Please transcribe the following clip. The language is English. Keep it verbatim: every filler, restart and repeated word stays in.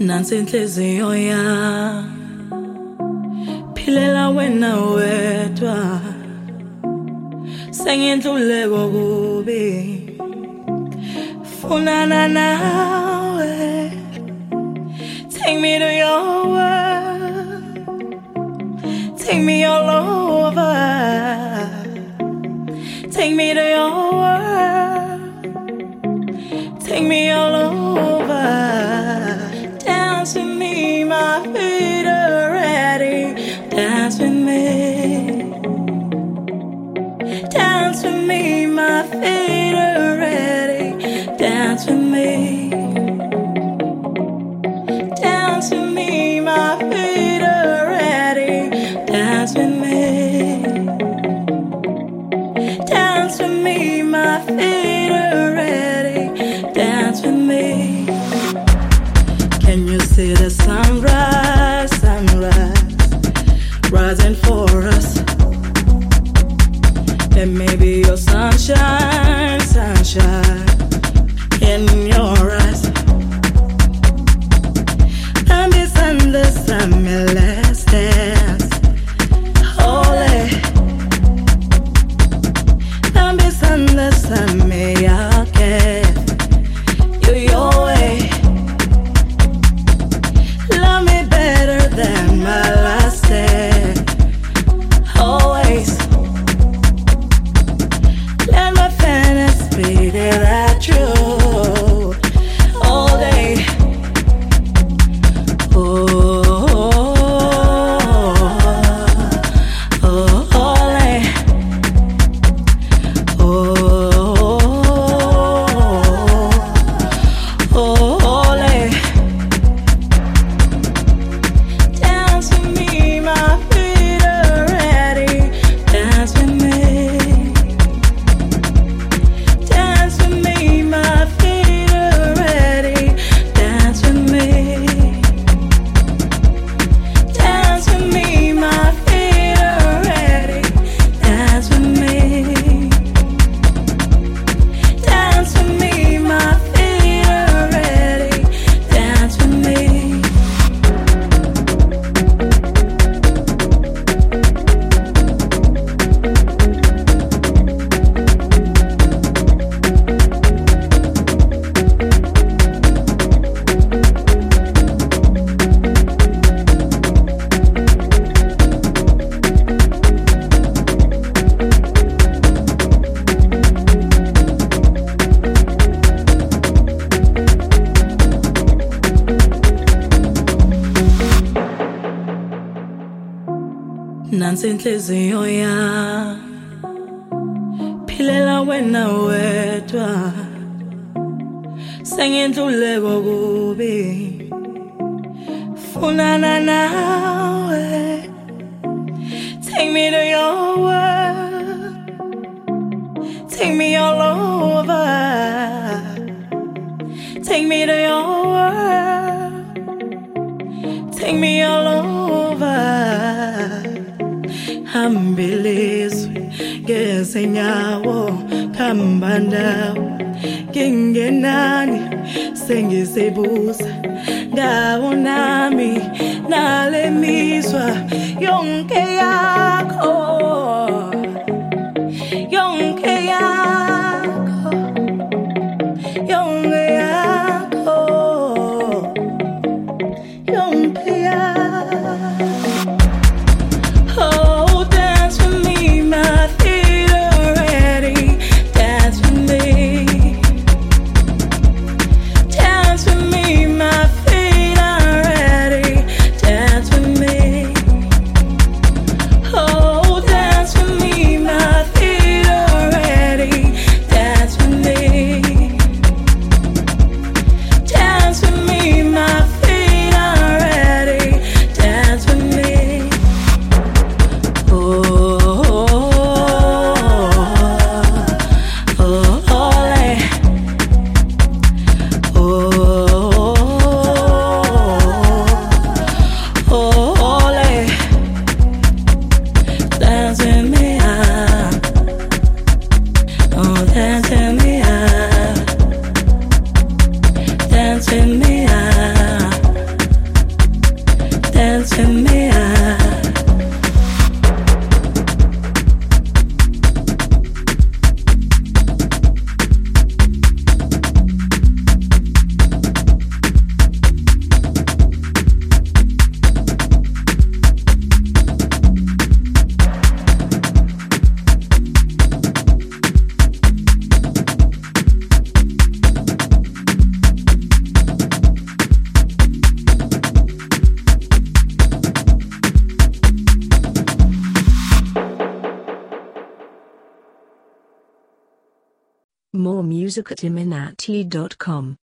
nansi inhliziyo yami philela wena wedwa sengindluleko kubi funana nawe. Take me to your world, take me all over, take me to your world, take me all over. Dance with me, my feet are ready. Dance with me, dance with me, my feet are ready. Dance with me, dance with me, my feet are ready. Dance with me, dance with me, my feet are ready. Dance with me. Can you see the sunrise, sunrise, rising for us? And maybe your sunshine, sunshine in your eyes. And misunderstand me, let's dance. Holy. And misunderstand me, okay. You your way. Love me better than my last day. Always. Let my fantasy be that true. All day. Oh, oh, oh, all day. Oh, oh, all day. Dance with me, my feet are ready. Dance with me. Dance with me, my feet are ready. Dance with me. Dance with me, my feet are ready. Dance with me. Dance with me, my feet are ready. Dance with me. Nansi inhliziyo yami philela wena wedwa sengindluleko kubi funana nawe. Take me to your world, take me all over, take me to your world, take me all over. Hambilizwe ngezinyawo khamba ndawo ngingenani sengizibuza ndawo nami nale mizwa yonke yakho, yonke yakho, yonke yakho, yonke yakho. Oh, dance with me, my feet are ready. Dance with me. Dance with me, my feet are ready. Dance with me. Oh, More music at iminati dot com.